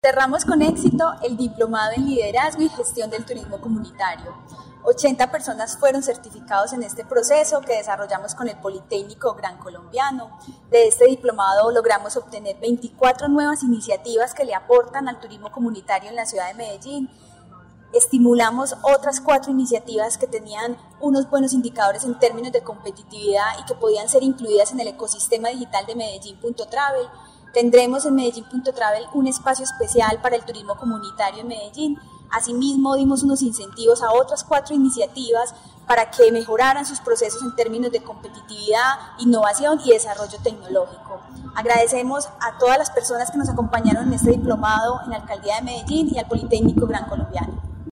Cerramos con éxito el diplomado en liderazgo y gestión del turismo comunitario. 80 personas fueron certificados en este proceso que desarrollamos con el Politécnico Gran Colombiano. De este diplomado logramos obtener 24 nuevas iniciativas que le aportan al turismo comunitario en la ciudad de Medellín. Estimulamos otras 4 iniciativas que tenían unos buenos indicadores en términos de competitividad y que podían ser incluidas en el ecosistema digital de Medellín.travel. Tendremos en Medellín.travel un espacio especial para el turismo comunitario en Medellín. Asimismo, dimos unos incentivos a otras 4 iniciativas para que mejoraran sus procesos en términos de competitividad, innovación y desarrollo tecnológico. Agradecemos a todas las personas que nos acompañaron en este diplomado en la Alcaldía de Medellín y al Politécnico Gran Colombiano.